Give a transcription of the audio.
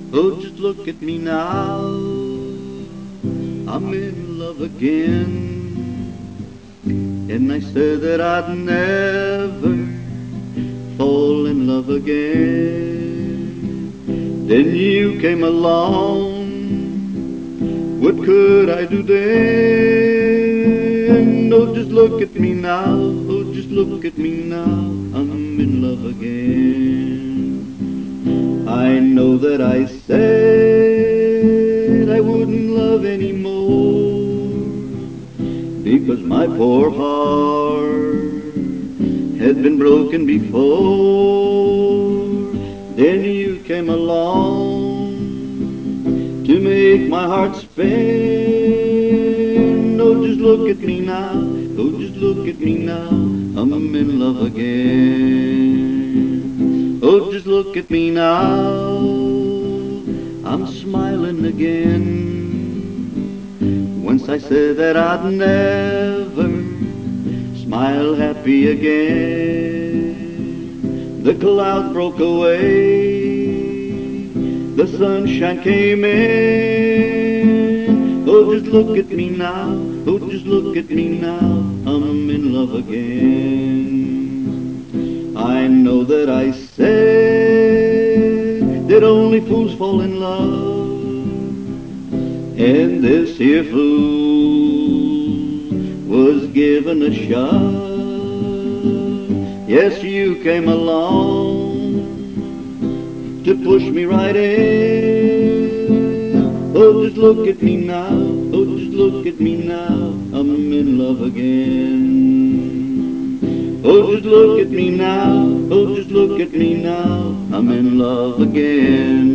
Oh, just look at me now, I'm in love again. And I said that I'd never fall in love again. Then you came along, what could I do then? Oh, just look at me now, oh, just look at me now, I'm in love again. I know that I said I wouldn't love anymore, because my poor heart had been broken before. Then you came along to make my heart spin. Oh, just look at me now, oh, just look at me now, I'm in love again. Oh, just look at me now, I'm smiling again. Once I said that I'd never smile happy again. The clouds broke away, the sunshine came in. Oh, just look at me now, oh, just look at me now, I'm in love again. I know that I said that only fools fall in love, and this here fool was given a shot. Yes, you came along to push me right in. Oh, just look at me now, oh, just look at me now, I'm in love again. Oh, just look at me now, oh, just look at me now, I'm in love again.